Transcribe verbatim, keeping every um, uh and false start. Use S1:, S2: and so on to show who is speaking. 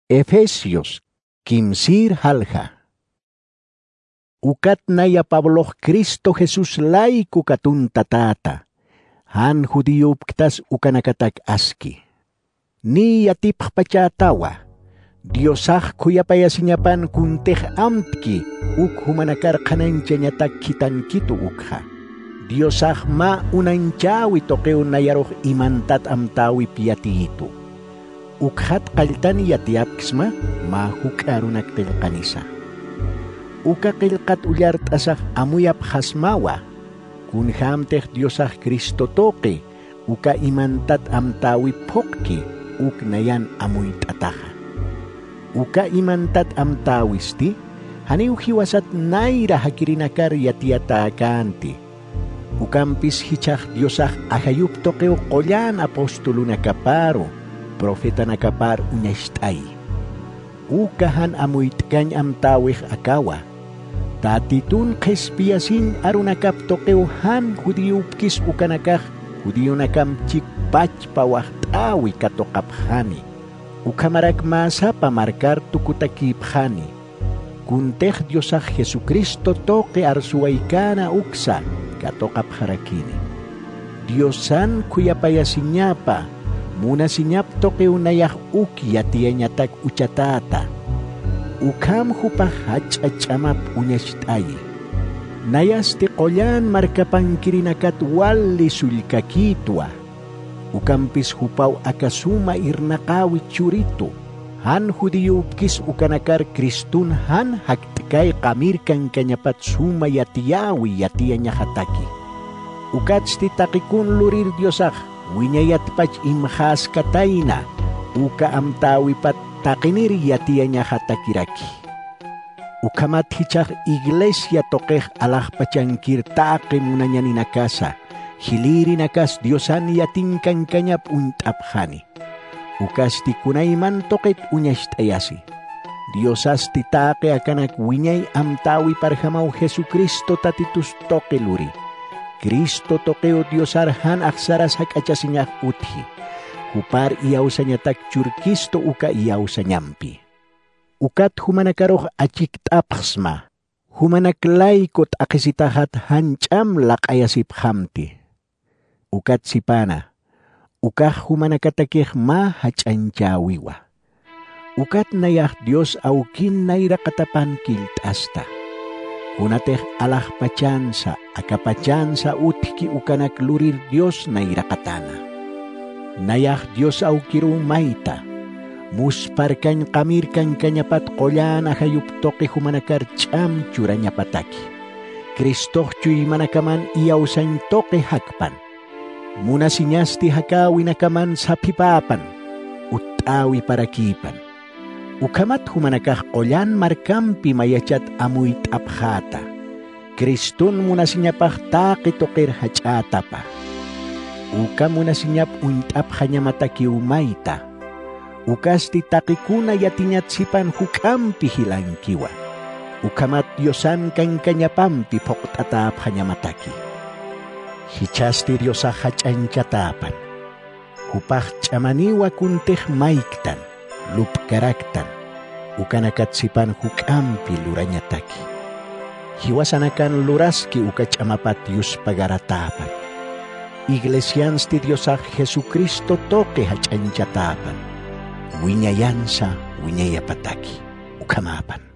S1: Efesios kimsir halja. Ukat naya Pablo Cristo Jesús laiku katun tatata. Han judío pktas ukanakatak aski. Ni yatip pachatawa. Diosah kuyapaya sinyapan kunteh amtki uk humanakar kananchañatak kitan kitu ukha. Diosah ma unanchawi tokeu nayaroh imantat amtawi piati itu. Ukhat kaltani yatiapkisma ma hukarunak tel kanisa. Uka kilkat ulyart asah amuyap hasmawa. Kun hamteh Diosah Kristo toke uka imantat amtawi pokki uk nayan amuy tataha. Uka imantat amtawisti haniw hiwasat naira hakirinakar yatiata kanti. Ukampis hichah Diosah ahayup tokeo kolyan apostolo nakaparo. Profeta nakapar unyashtay. Ukahan amuit kany amtawih akawa. Tatitun kespiasin arunakap tokeuhan hudiupkis ukanakah hudio nakam cikpach pawah tawi katokaphani. Ukamarak masa pamarkar tukutakipkhani. Kunteh Diosah Jesucristo toke arsuaykana uksa katokapharakini. Diosan kuyapayasinyapa. Muna sinyap toke unayah uki yatianyatak uchatata. Ukam hupah hachachamap unyashtay. Nayas te kolyan markapan kirinakat wali sulkakitwa. Ukampis hupaw akasuma irnakawi churito. Han hudiupkis ukanakar Kristun han haktikay kamirkan kanyapat suma yatiawi yatianya hataki. Ukats ti takikun lurir Diosah. Winyayat pach imhas katayna, uka amtawi pat takinir yatianya hatakiraki. Ukamat hichah iglesia tokeh alah pachangkir take munanya ninakasa, hiliri nakas Diosan yatingkan kanyap untapkhani. Ukas ti kunayman toket unyashtayasi. Diosas ti take akanak winyay amtawi parhamaw Jesucristo tatitus toke luri. Kristo tokeo Diosarhan aksaras hakachasinyah uthi. Hupar iyaw sa nyatak churkisto uka iyaw sa nyampi. Ukat humanakaroh achiktapsma. Humanaklaykot akisitahat hancam lakayasip hamti. Ukat sipana. Ukah humanakatakih ma hachanchawiwa. Ukat nayah Dios aukin naira katapan kiltasta. Kunateh alah pachansa, akapachansa utki ukanak lurir Dios na irakatana. Nayah Dios au kiru maita, musparkan kamirkan kanyapat kolyan ahayup toke humanakar cham curanya pataki. Kristoh cuy manakaman iyaw san toke hakpan. Muna sinyasti hakawi nakaman sa pipapan, utawi parakipan. Ukamat humanakah kolyan markampi mayachat amuit abhata. Kristun muna sinyapah take toker hachata pa. Uka muna sinyap untap hanya mataki umaita. Ukas ti takikuna yatinyat sipan hukampi hilang kiwa. Ukamat Diosan kang kanyapampi poktatap hanya mataki. Hichasti Diosah hachankatapan. Hupah chamaniwa kunteh maiktan. Lup karaktan, ukanakat sipan hukampi luranya taki. Hiwasanakan luraski ukach amapat yus pagaratapan. Iglesians ti Diosah Jesucristo toke hachanchatapan. Winyayansa, winyayapataki, ukamapan.